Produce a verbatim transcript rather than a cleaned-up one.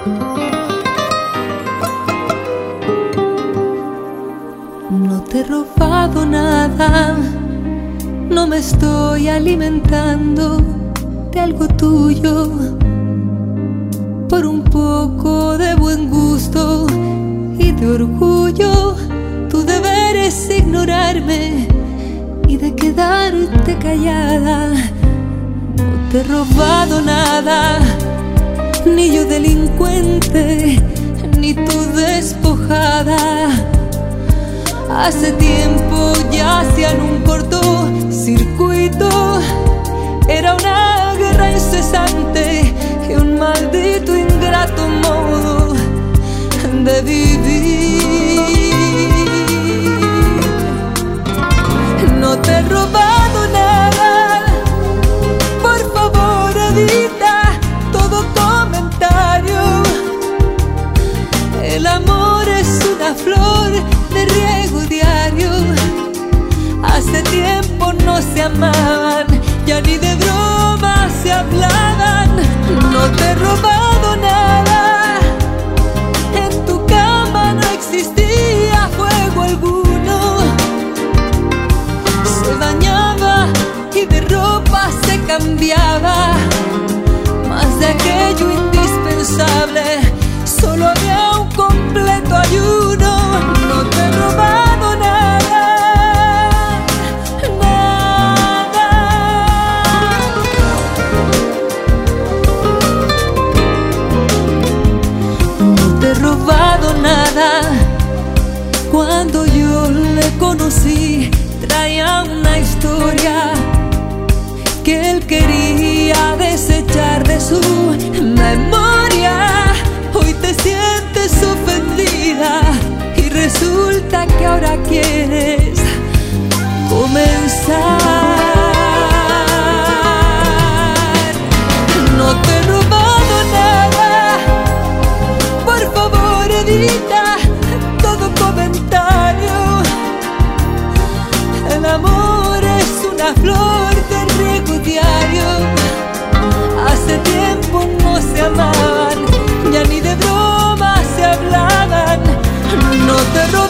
No te he robado nada, no me estoy alimentando de algo tuyo. Por un poco de buen gusto y de orgullo, tú deberes ignorarme y de quedarte callada. No te he robado nada, ni yo delincuente, ni tú despojada. Hace tiempo ya hacían un cortocircuito, era una guerra incesante y un maldito ingrato modo de vivir. No te he robado nada, por favor evita todo comentario. El amor es una flor de riego diario. Hace tiempo no se amaban, ya ni de broma se hablaban. No te he robado nada, en tu cama no existía fuego alguno. Se dañaba y de ropa se cambiaba, más de aquello indispensable solo había un completo ayuno. No te he robado nada, nada. No te he robado nada. Cuando yo le conocí traía una historia que él quería desechar de su memoria. Hoy te sientes ofendida y resulta que ahora quieres comenzar. No te he robado nada, por favor evita todo comentario. El amor es una flor de riego diario. Hace tiempo no se amaban, ya ni de broma se hablaban. No te he robado